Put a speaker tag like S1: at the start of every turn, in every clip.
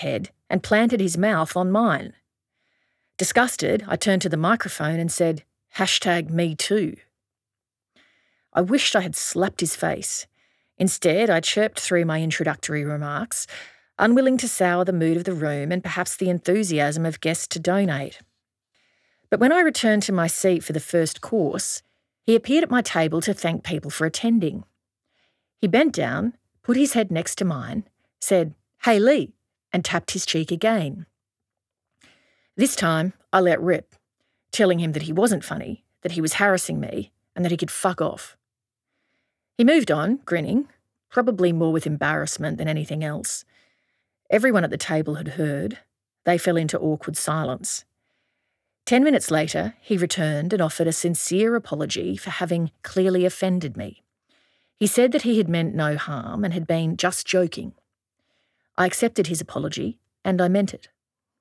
S1: head and planted his mouth on mine. Disgusted, I turned to the microphone and said, #MeToo. I wished I had slapped his face. Instead, I chirped through my introductory remarks, unwilling to sour the mood of the room and perhaps the enthusiasm of guests to donate. But when I returned to my seat for the first course, he appeared at my table to thank people for attending. He bent down, put his head next to mine, said, "Hey Lee," and tapped his cheek again. This time, I let rip, telling him that he wasn't funny, that he was harassing me, and that he could fuck off. He moved on, grinning, probably more with embarrassment than anything else. Everyone at the table had heard. They fell into awkward silence. 10 minutes later, he returned and offered a sincere apology for having clearly offended me. He said that he had meant no harm and had been just joking. I accepted his apology, and I meant it.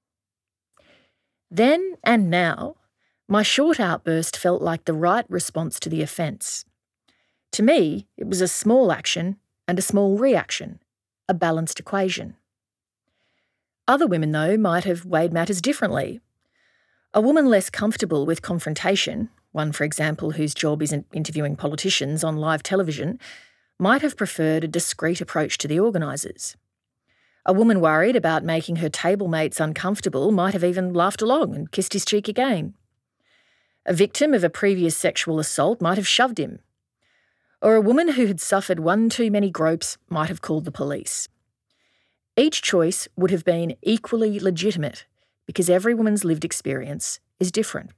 S1: Then and now, my short outburst felt like the right response to the offence. To me, it was a small action and a small reaction, a balanced equation. Other women, though, might have weighed matters differently. A woman less comfortable with confrontation, one, for example, whose job isn't interviewing politicians on live television, might have preferred a discreet approach to the organisers. A woman worried about making her table mates uncomfortable might have even laughed along and kissed his cheek again. A victim of a previous sexual assault might have shoved him. Or a woman who had suffered one too many gropes might have called the police. Each choice would have been equally legitimate because every woman's lived experience is different.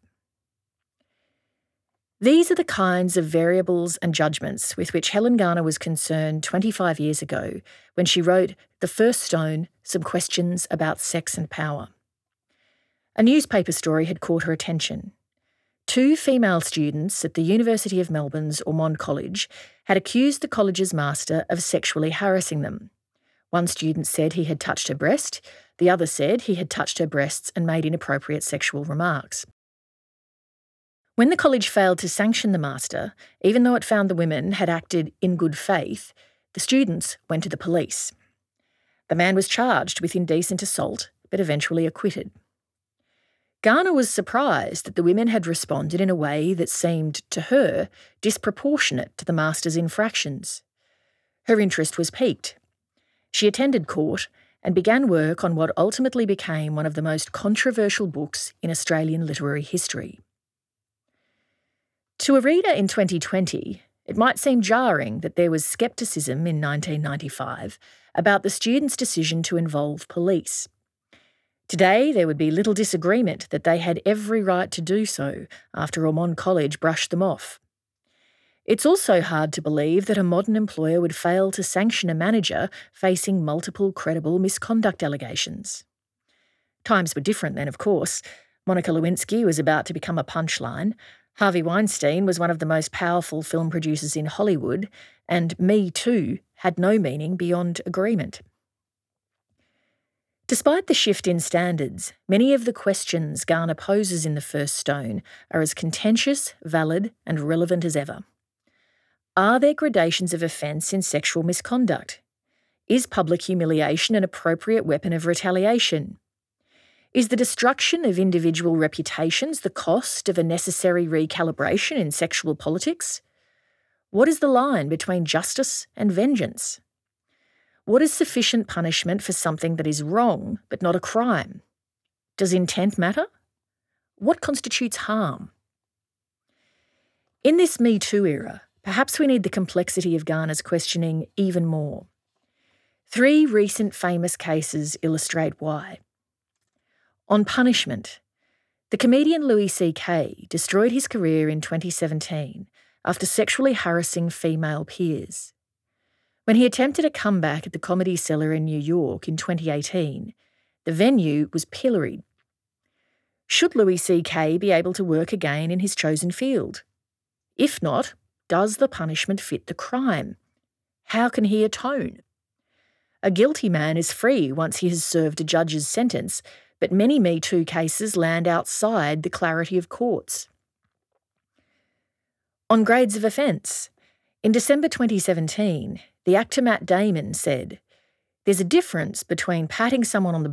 S1: These are the kinds of variables and judgments with which Helen Garner was concerned 25 years ago when she wrote The First Stone, Some Questions About Sex and Power. A newspaper story had caught her attention. 2 female students at the University of Melbourne's Ormond College had accused the college's master of sexually harassing them. One student said he had touched her breast, the other said he had touched her breasts and made inappropriate sexual remarks. When the college failed to sanction the master, even though it found the women had acted in good faith, the students went to the police. The man was charged with indecent assault, but eventually acquitted. Garner was surprised that the women had responded in a way that seemed, to her, disproportionate to the master's infractions. Her interest was piqued. She attended court and began work on what ultimately became one of the most controversial books in Australian literary history. To a reader in 2020, it might seem jarring that there was scepticism in 1995 about the students' decision to involve police. Today, there would be little disagreement that they had every right to do so after Ormond College brushed them off. It's also hard to believe that a modern employer would fail to sanction a manager facing multiple credible misconduct allegations. Times were different then, of course. Monica Lewinsky was about to become a punchline. Harvey Weinstein was one of the most powerful film producers in Hollywood, and Me Too had no meaning beyond agreement. Despite the shift in standards, many of the questions Garner poses in The First Stone are as contentious, valid, and relevant as ever. Are there gradations of offence in sexual misconduct? Is public humiliation an appropriate weapon of retaliation? Is the destruction of individual reputations the cost of a necessary recalibration in sexual politics? What is the line between justice and vengeance? What is sufficient punishment for something that is wrong but not a crime? Does intent matter? What constitutes harm? In this Me Too era, perhaps we need the complexity of Garner's questioning even more. 3 recent famous cases illustrate why. On punishment, the comedian Louis C.K. destroyed his career in 2017 after sexually harassing female peers. When he attempted a comeback at the Comedy Cellar in New York in 2018, the venue was pilloried. Should Louis C.K. be able to work again in his chosen field? If not, does the punishment fit the crime? How can he atone? A guilty man is free once he has served a judge's sentence, but many Me Too cases land outside the clarity of courts. On grades of offence, in December 2017, the actor Matt Damon said, "There's a difference between patting someone on the